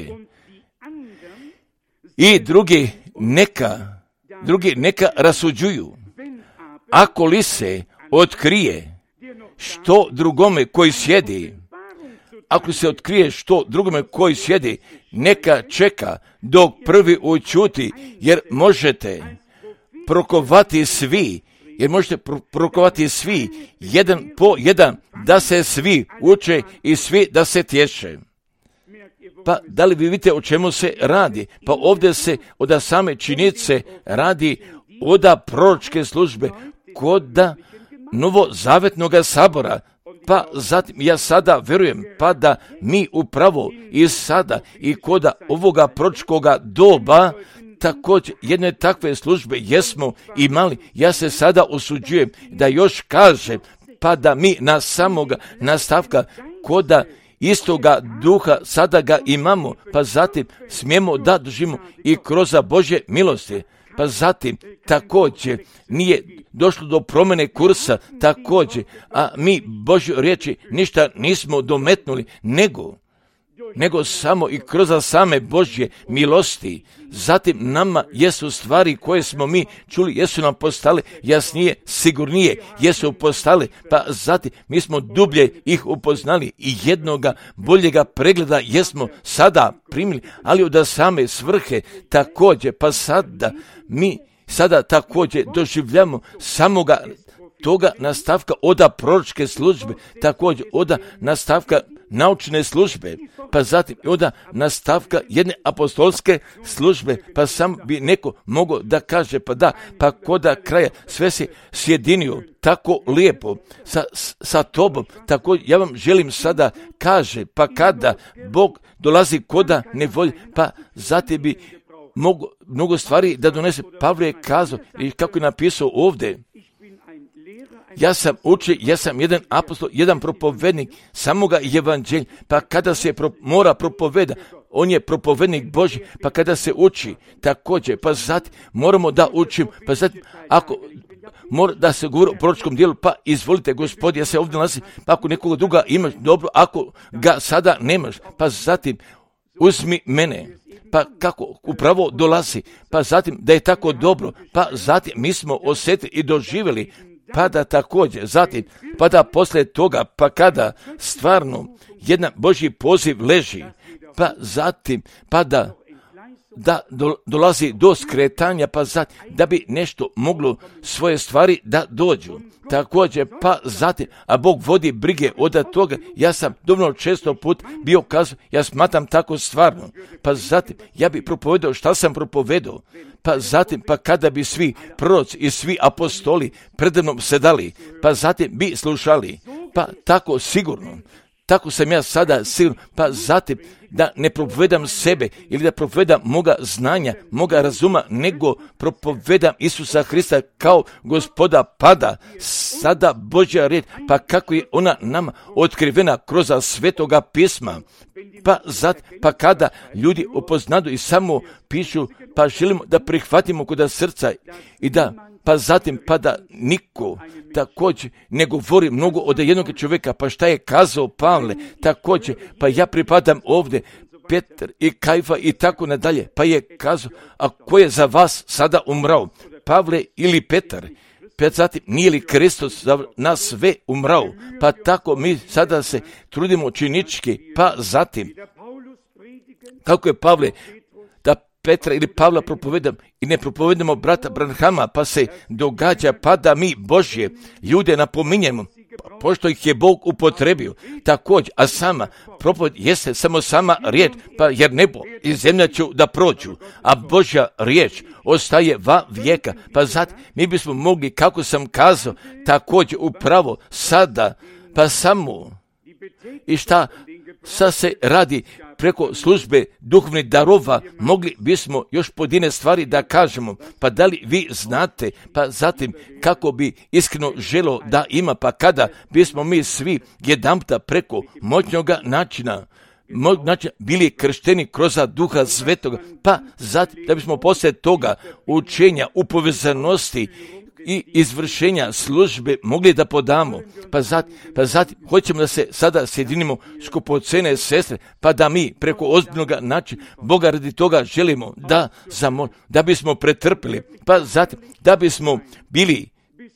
i drugi neka, drugi neka rasuđuju. Ako li se otkrije što drugome koji sjedi, ako se otkrije što drugome koji sjedi, neka čeka dok prvi učuti, jer možete prokovati svi, jer možete prokovati svi, jedan po jedan, da se svi uče i svi da se tješe. Pa da li vi vidite o čemu se radi? Pa ovdje se od same činjenice radi od proročke službe kod novozavetnog sabora. Pa zatim ja sada verujem pa da mi upravo i sada i kod ovoga proročkoga doba također jedne takve službe jesmo imali. Ja se sada osuđujem da još kažem pa da mi na samoga nastavka koda istoga duha sada ga imamo, pa zatim smijemo da držimo i kroz Božje milosti. Pa zatim također nije došlo do promjene kursa također, a mi Božju riječi ništa nismo dometnuli, nego nego samo i kroz same Božje milosti. Zatim nama jesu stvari koje smo mi čuli, jesu nam postale jasnije, sigurnije, jesu postale, pa zatim mi smo dublje ih upoznali i jednoga boljega pregleda jesmo sada primili, ali od same svrhe također, pa sada mi sada također doživljamo samoga toga nastavka oda proročke službe, također oda nastavka naučne službe, pa zatim oda nastavka jedne apostolske službe, pa sam bi neko mogao da kaže, pa da, pa koda kraja sve se sjedinio tako lijepo sa, sa tobom, tako ja vam želim sada kaže, pa kada Bog dolazi koda nevolje, pa zatim bi mogo, mnogo stvari da donese. Pavle je kazao i kako je napisao ovdje, ja sam učitelj, ja sam jedan apostol, jedan propovednik samoga evanđelja, pa kada se pro, mora propoveda, on je propovednik Božji, pa kada se uči također, pa zatim moramo da učimo, pa zatim ako mora da se govori o proročkom dijelu, pa izvolite Gospodi, ja se ovdje nalazim, pa ako nekoga druga imaš, dobro, ako ga sada nemaš, pa zatim uzmi mene. Pa kako upravo dolazi, pa zatim da je tako dobro, pa zatim mi smo osjetili i doživjeli, pa da također, zatim, pa da poslije toga, pa kada stvarno jedan Božji poziv leži, pa zatim, pa da, da do, dolazi do skretanja, pa zatim, da bi nešto moglo svoje stvari da dođu. Također, pa zatim, a Bog vodi brige od toga, ja sam dovoljno često put bio kazao, ja smatram tako stvarno, pa zatim, ja bi propovedao šta sam propovedao, pa zatim, pa kada bi svi proroci i svi apostoli predavnom sedali, pa zatim bi slušali, pa tako sigurno, tako sam ja sada sigurno, pa zatim da ne propovedam sebe ili da propovedam moga znanja, moga razuma, nego propovedam Isusa Hrista kao Gospoda, pada sada Božja riječ, pa kako je ona nama otkrivena kroz Svetoga pisma, pa zat, pa kada ljudi upoznadu i samo pišu, pa želimo da prihvatimo kod srca i da, pa zatim, pa da niko također ne govori mnogo od jednog čovjeka, pa šta je kazao Pavle, također, pa ja pripadam ovdje, Petar i Kajfa i tako nadalje, pa je kazao, a ko je za vas sada umrao, Pavle ili Petar? Pa zatim, nije li Kristus za nas sve umrao, pa tako mi sada se trudimo činički, pa zatim, kako je Pavle, da Petra ili Pavla propovedam i ne propovedamo brata Branhama, pa se događa pa da mi Božje ljude napominjemo, pošto ih je Bog upotrebio, također, a sama propoved jeste samo sama riječ, pa jer nebo i zemlja ću da prođu, a Božja riječ ostaje va vijeka, pa zato mi bismo mogli, kako sam kazao, također upravo sada, pa samo i šta sad se radi preko službe duhovnih darova, mogli bismo još pojedine stvari da kažemo, pa da li vi znate, pa zatim kako bi iskreno želo da ima, pa kada bismo mi svi jedanputa preko moćnoga načina, Mo, znači, bili kršteni kroz Duha Svetoga, pa zatim da bismo poslije toga učenja u povezanosti i izvršenja službe mogli da podamo, pa zatim, pa zatim hoćemo da se sada sjedinimo skupocene sestre, pa da mi preko ozbiljnog načina Boga radi toga želimo da zamol, da bismo pretrpili, pa zatim da bismo bili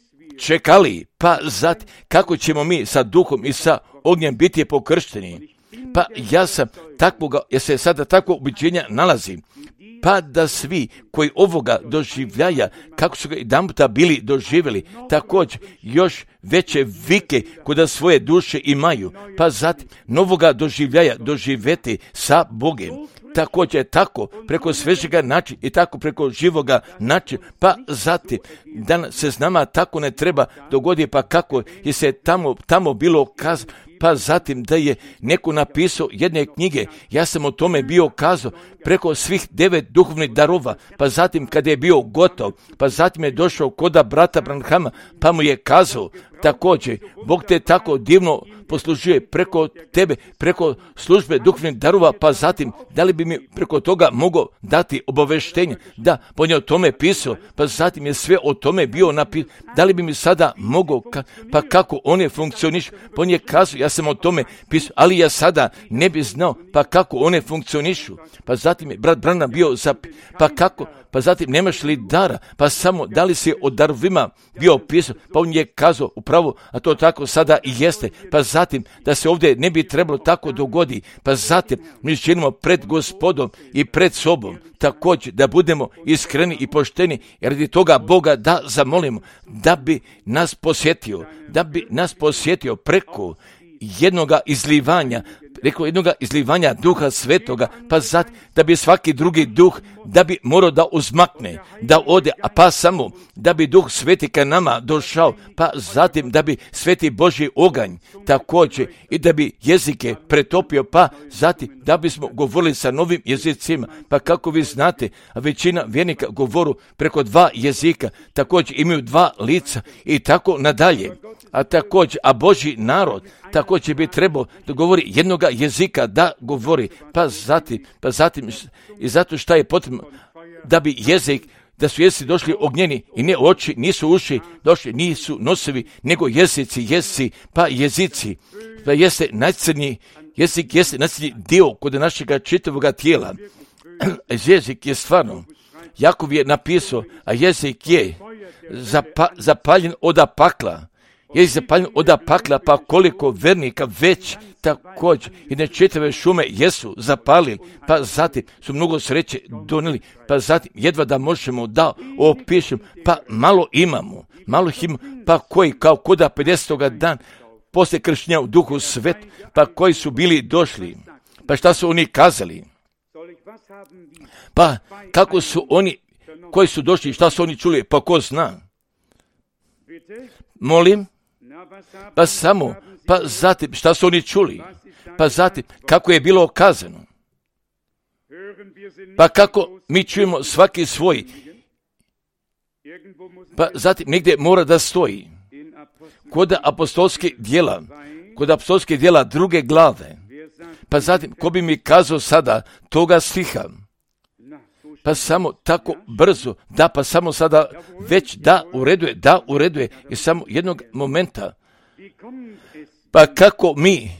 čekali, pa zatim kako ćemo mi sa duhom i sa ognjem biti pokršteni. Pa ja sam takvoga, jer se sada takvo ubiđenja nalazim, pa da svi koji ovoga doživljaja, kako su ga jedanputa bili doživjeli, također još veće vike kod svoje duše imaju, pa zatim novoga doživljaja doživjeti sa Bogem. Također tako preko svežega načina i tako preko živoga načina, pa zatim da se s nama tako ne treba dogoditi, pa kako je se tamo, tamo bilo kazano, pa zatim da je neko napisao jedne knjige, ja sam o tome bio kazao, preko svih devet duhovnih darova, pa zatim kad je bio gotov, pa zatim je došao koda brata Branhama, pa mu je kazao, također, Bog te tako divno poslužuje preko tebe, preko službe duhovnih darova, pa zatim, da li bi mi preko toga mogao dati obaveštenje, da, pa on je o tome pisao, pa zatim je sve o tome bio napisao, da li bi mi sada mogao, ka, pa kako on je funkcioniš, pa on je kazao, ja sam o tome pisao, ali ja sada ne bi znao, pa kako one funkcionišu, pa zatim je brat Branham bio zapi, pa kako, pa zatim nemaš li dara, pa samo da li si o darovima bio pisao, pa on je kazao, upravo pravo, a to tako sada i jeste. Pa zatim, da se ovdje ne bi trebalo tako dogodi, pa zatim mi činimo pred Gospodom i pred sobom, također da budemo iskreni i pošteni, jer radi toga Boga da zamolimo, da bi nas posjetio, da bi nas posjetio preko jednoga izlivanja, rekao jednoga izlivanja Duha Svetoga, pa zatim da bi svaki drugi duh, da bi morao da uzmakne, da ode, a pa samo da bi Duh Sveti ka nama došao, pa zatim da bi Sveti Božji oganj također i da bi jezike pretopio, pa zatim da bismo govorili sa novim jezicima, pa kako vi znate, a većina vjernika govoru preko dva jezika, također imaju dva lica i tako nadalje. A također, a Božji narod također bi trebao da govori jednoga jezika, da govori, pa zatim, pa zatim i zato što je potrebno da bi jezik, da su jezici došli ognjeni i ne oči, nisu uši, došli, nisu nosevi, nego jezici, jezici, pa jezici, pa jeste najcrniji, jezik jeste najcrniji dio kod našega čitavoga tijela. Jezik je stvarno, Jakov je napisao, a jezik je zapa, zapaljen od pakla. Je zapaljen od pakla, pa koliko vernika već također i ne čitave šume jesu zapalili, pa zatim su mnogo sreće donijeli, pa zatim jedva da možemo da opišemo, pa malo imamo, malo imamo, pa koji kao koda pedesetoga dan poslije krštenja u Duhu Svet, pa koji su bili došli, pa šta su oni kazali, pa kako su oni koji su došli, šta su oni čuli, pa ko zna, molim, pa samo, pa zatim šta su oni čuli, pa zatim kako je bilo kazano, pa kako mi čujemo svaki svoj, pa zatim negdje mora da stoji, kod apostolske djela, kod apostolske djela druge glave, pa zatim ko bi mi kazao sada toga stiha, pa samo tako brzo, da pa samo sada već da ureduje, da ureduje i samo jednog momenta. Pa kako mi,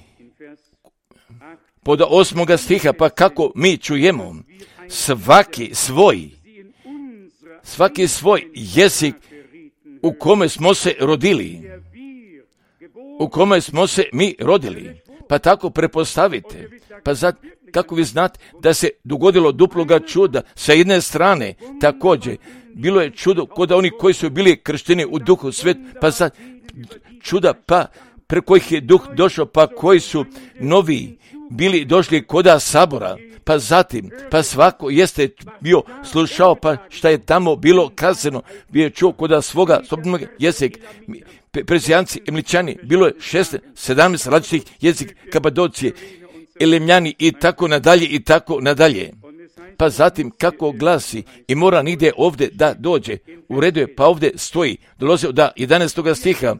pod osmoga stiha, pa kako mi čujemo svaki svoj, svaki svoj jezik u kome smo se rodili, u kome smo se mi rodili, pa tako prepostavite, pa zato kako vi znate da se dogodilo duploga čuda sa jedne strane, također bilo je čudo kod oni koji su bili kršteni u Duhu Svet, pa sad čuda pa preko kojih je Duh došao, pa koji su novi bili došli koda sabora, pa zatim, pa svako jeste bio slušao, pa šta je tamo bilo kazano, bio je čuo koda svoga sobnog jezika, Perzijanci, Emličani, bilo je šest, sedamnaest različitih jezika, Kapadocije, Elemljani i tako nadalje i tako nadalje. Pa zatim kako glasi i mora nigdje ovdje da dođe, u redu je, pa ovdje stoji, dolaze od jedanaestoga stiha,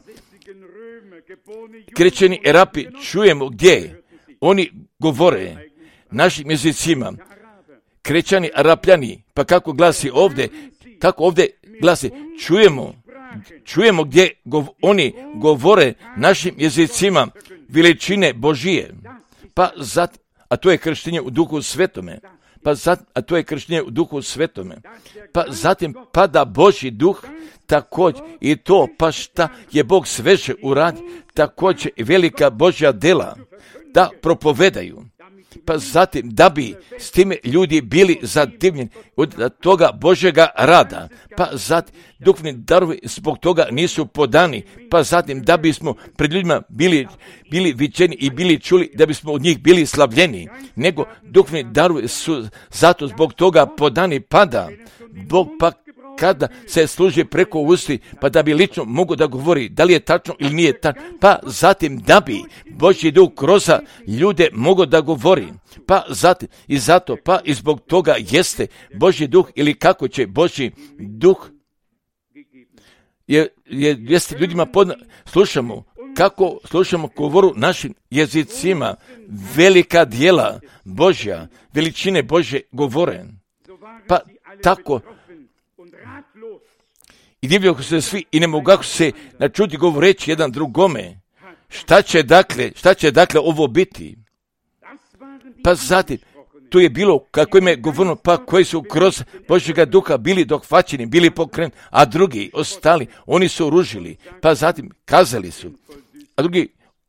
krečeni Arapi čujemo gdje oni govore našim jezicima, krečani Arapljani, pa kako glasi ovdje, kako ovdje glasi, čujemo, čujemo gdje gov, oni govore našim jezicima veličine Božije, pa zat, a to je krštenje u Duhu Svetome, pa zat, a to je krštenje u Duhu Svetome, pa zatim pada Božji Duh, također i to, pa šta je Bog sveže uradi, također i velika Božja dela, da propovedaju, pa zatim da bi s time ljudi bili zadivljeni od toga Božjega rada, pa zatim duhovni darovi zbog toga nisu podani, pa zatim da bismo pred ljudima bili, bili viđeni i bili čuli, da bismo od njih bili slavljeni, nego duhovni darovi su zato zbog toga podani, pada Bog pa kada se služi preko usti, pa da bi lično mogu da govori da li je tačno ili nije tačno, pa zatim da bi Božji Duh kroz ljude mogu da govori, pa zatim i zato, pa i zbog toga jeste Božji Duh ili kako će Božji Duh, je, je, jeste ljudima podna, slušamo, kako slušamo govoru našim jezicima, velika djela Božja, veličine Božje govore, pa tako i divljaju se svi i ne mogu se načuti govoreći jedan drugome. Šta će dakle, šta će dakle ovo biti? Pa zatim, tu je bilo, kako im je govorno, pa koji su kroz Božjega duha bili dohvaćeni, bili pokrenuti, a drugi ostali, oni su ružili, pa zatim kazali su, a drugi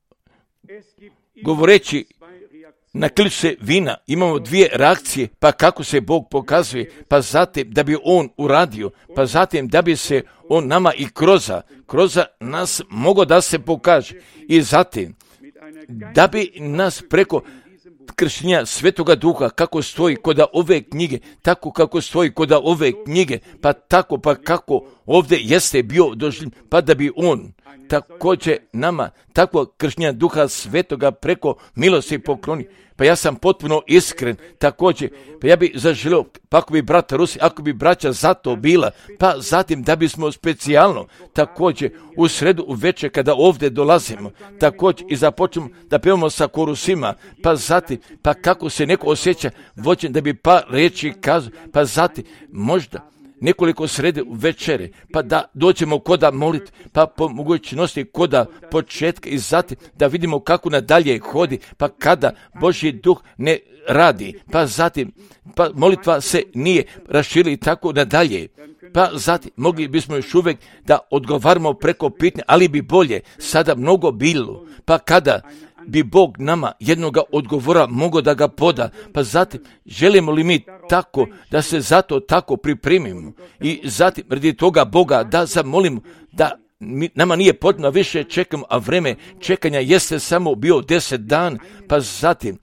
govoreći na ključ se vina, imamo dvije reakcije, pa kako se Bog pokazuje, pa zatim da bi On uradio, pa zatim da bi se On nama i kroza, kroza nas mogao da se pokaže i zatim da bi nas preko krštenja Svetoga Duha, kako stoji kod ove knjige, tako kako stoji kod ove knjige, pa tako pa kako ovdje jeste bio doživljen, pa da bi On također nama takvo krštenja Duha Svetoga preko milosti pokloni. Pa ja sam potpuno iskren također, pa ja bi zaželio, pa ako bi brata Rusi, ako bi braća za to bila, pa zatim da bismo specijalno također u sredu u večer kada ovdje dolazimo, također i započnemo da pevamo sa korusima, pa zatim, pa kako se neko osjeća vođen da bi pa reći kazao, pa zatim možda nekoliko srede u večere, pa da dođemo koda moliti, pa po mogućnosti koda početka i zatim da vidimo kako nadalje hodi, pa kada Božji duh ne radi, pa zatim pa molitva se nije raširila tako nadalje, pa zatim mogli bismo još uvijek da odgovaramo preko pitanja, ali bi bolje sada mnogo bilo, pa kada bi Bog nama jednoga odgovora mogao da ga poda, pa zatim želimo li mi tako da se zato tako pripremimo i zatim radi toga Boga da zamolimo da mi, nama nije potrebno više čekamo, a vreme čekanja jeste samo bio deset dan, pa zatim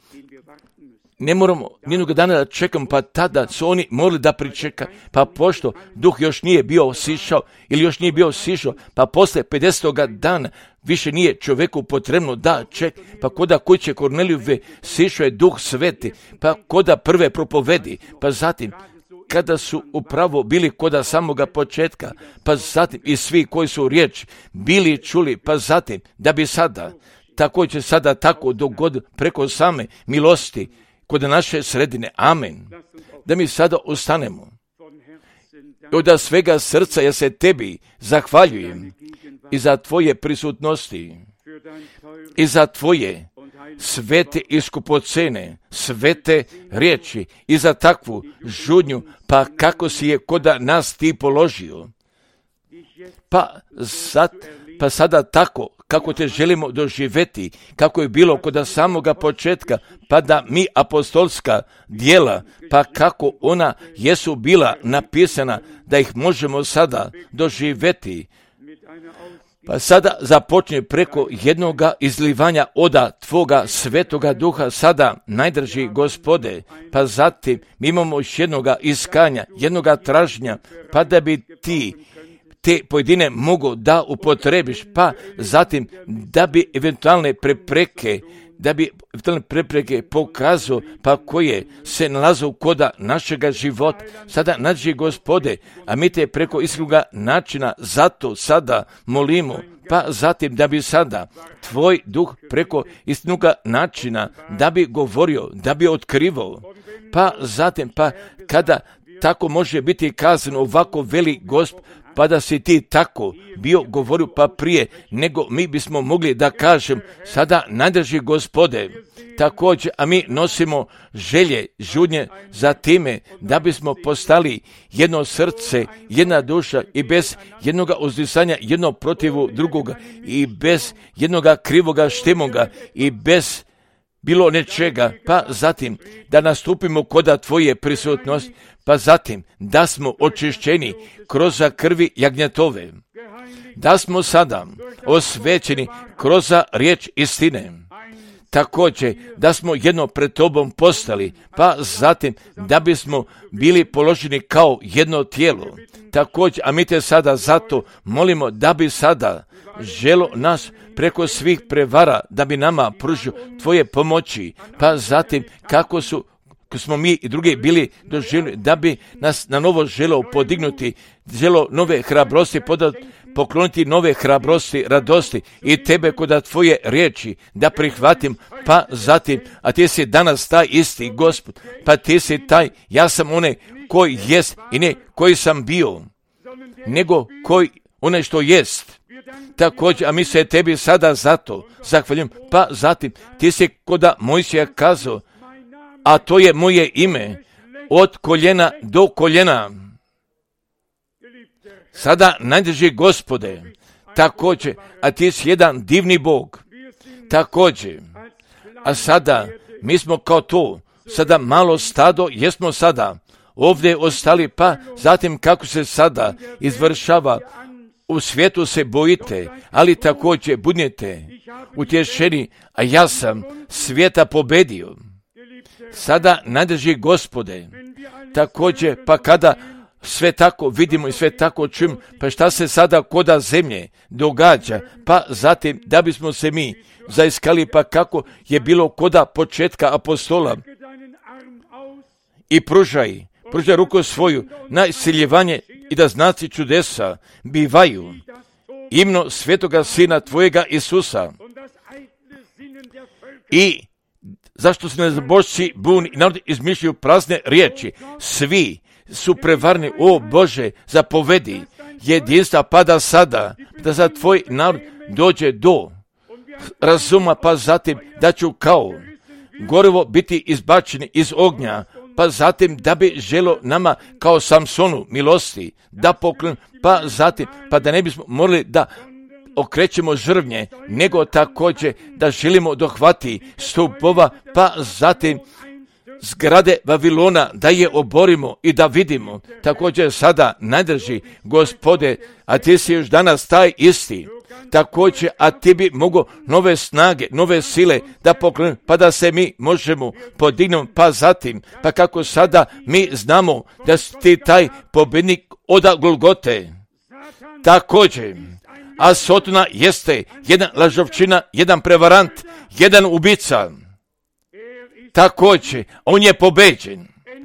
ne moramo nijednog dana da čekamo, pa tada su oni morali da pričeka, pa pošto duh još nije bio sišao ili još nije bio sišao, pa posle pedesetoga dana više nije čovjeku potrebno da čeka, pa koda kuće Kornelijove sišao je duh sveti, pa koda prve propovedi, pa zatim kada su upravo bili koda samoga početka, pa zatim i svi koji su riječ bili čuli, pa zatim da bi sada također sada tako dogod preko same milosti kod naše sredine. Amen. Da mi sada ostanemo. Od svega srca ja se tebi zahvaljujem i za tvoje prisutnosti i za tvoje svete i skupocene, svete riječi i za takvu žudnju, pa kako si je koda nas ti položio. Pa, sad, pa sada tako kako te želimo doživjeti, kako je bilo kod samoga početka, pa da mi apostolska djela, pa kako ona jesu bila napisana, da ih možemo sada doživjeti. Pa sada započne preko jednoga izlivanja oda tvoga svetoga duha sada, najdraži Gospode, pa zatim mi imamo još jednoga iskanja, jednoga traženja, pa da bi ti te pojedine mogu da upotrebiš, pa zatim da bi eventualne prepreke, da bi eventualne prepreke pokazao, pa koje se nalaze koda našega života. Sada nađi Gospode, a mi te preko iskrenog načina zato sada molimo, pa zatim da bi sada tvoj duh preko iskrenog načina da bi govorio, da bi otkrivao, pa zatim pa kada tako može biti kazano ovako veli Gospod, pa da si ti tako bio govorio pa prije nego mi bismo mogli da kažem sada najdrži Gospode, također, a mi nosimo želje, žudnje za time da bismo postali jedno srce, jedna duša i bez jednoga uzdisanja jedno protivu drugoga i bez jednoga krivoga štimoga i bez bilo nečega, pa zatim da nastupimo koda tvoje prisutnosti, pa zatim da smo očišćeni kroz krvi jagnjetove, da smo sada osvećeni kroz riječ istine, također da smo jedno pred tobom postali, pa zatim da bismo bili položeni kao jedno tijelo, također, a mi te sada zato molimo da bi sada želo nas preko svih prevara da bi nama pružio tvoje pomoći, pa zatim kako su smo mi i drugi bili doživjeli da bi nas na novo želo podignuti, želo nove hrabrosti podati, pokloniti nove hrabrosti, radosti i tebe kod tvoje riječi da prihvatim, pa zatim, a ti si danas taj isti Gospod, pa ti si taj, ja sam onaj koji jest i ne koji sam bio, nego koji onaj što jest. Također, a mi se tebi sada zato zahvaljujem, pa zatim ti si koda Mojsija kazao, a to je moje ime, od koljena do koljena. Sada, najdraži Gospode, također, a ti si jedan divni Bog, također, a sada, mi smo kao to, sada malo stado, jesmo sada ovdje ostali, pa zatim kako se sada izvršava, u svijetu se bojite, ali također budnete utješeni, a ja sam svijeta pobedio. Sada, najdraži Gospode, također, pa kada sve tako vidimo i sve tako čujemo, pa šta se sada koda zemlje događa, pa zatim da bismo se mi zaiskali, pa kako je bilo koda početka apostola, i pružaj, pružaj ruku svoju na isciljevanje i da znaci čudesa bivaju imno svetoga Sina Tvojega Isusa. I zašto se nezabošci buni i narod izmišljaju prazne riječi, svi su prevarni, o Bože, zapovedi jedinstva, pa da sada, da za Tvoj narod dođe do razuma, pa zatim da ću kao gorivo biti izbačeni iz ognja, pa zatim da bi želo nama kao Samsonu milosti da poklon, pa zatim, pa da ne bismo morali da okrećemo žrvnje, nego također da želimo dohvati stupova, pa zatim zgrade Vavilona, da je oborimo i da vidimo. Također sada, najdraži Gospode, a ti si još danas taj isti, također, a ti bi mogo nove snage, nove sile da poklonimo, pa da se mi možemo podignuti, pa zatim, pa kako sada mi znamo da si ti taj pobjednik od Golgote. Također, a Sotona jeste jedan lažovčina, jedan prevarant, jedan ubica. Također, on je pobeđen,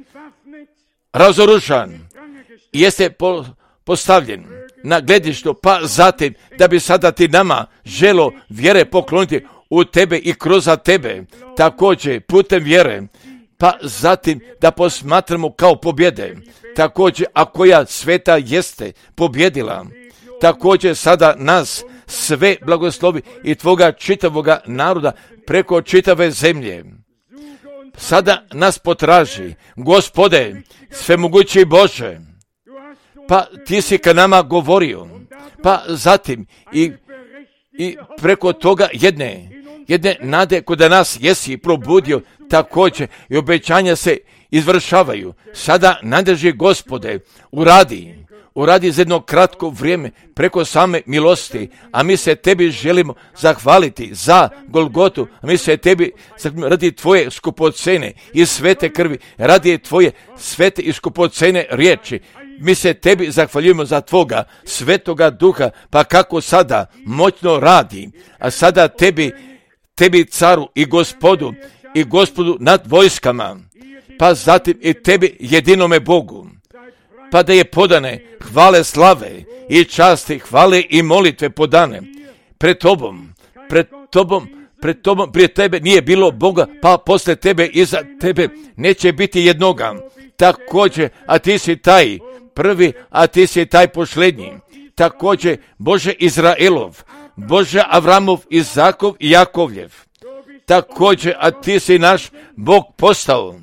razoružan, jeste po, postavljen na gledištu, pa zatim da bi sada ti nama želo vjere pokloniti u tebe i kroz tebe, također putem vjere, pa zatim da posmatramo kao pobjede, također a koja sveta jeste pobjedila, također sada nas sve blagoslovi i tvoga čitavoga naroda preko čitave zemlje. Sada nas potraži, Gospode, svemogući Bože, pa ti si ka nama govorio, pa zatim i, i preko toga jedne, jedne nade kod nas jesi probudio, također i obećanja se izvršavaju. Sada, najdraži Gospode, uradi, uradi za jedno kratko vrijeme preko same milosti, a mi se tebi želimo zahvaliti za Golgotu, a mi se tebi radi tvoje skupocene i svete krvi, radi tvoje svete i skupocene riječi. Mi se tebi zahvaljujemo za tvoga svetoga duha, pa kako sada moćno radi, a sada tebi, tebi caru i gospodu i gospodu nad vojskama, pa zatim i tebi jedinome Bogu, pa da je podane hvale slave i časti, hvale i molitve podane pred tobom, pred tobom, pred tobom, prije tebe nije bilo Boga, pa posle tebe iza tebe neće biti jednoga. Također, a ti si taj prvi, a ti si taj posljednji. Također, Bože Izraelov, Bože Avramov, Izakov i Jakovljev. Također, a ti si naš Bog postao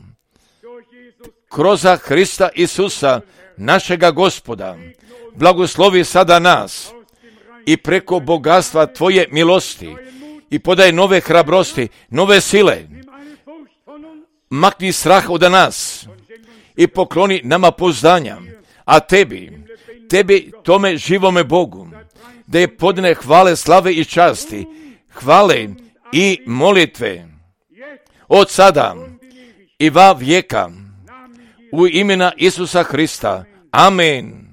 kroz Hrista Isusa, našega Gospoda. Blagoslovi sada nas i preko bogatstva tvoje milosti i podaj nove hrabrosti, nove sile. Makni strah od nas i pokloni nama pouzdanja, a tebi, tebi tome živome Bogu, da je podne hvale, slave i časti, hvale i molitve od sada i va vijeka u imena Isusa Hrista. Amen.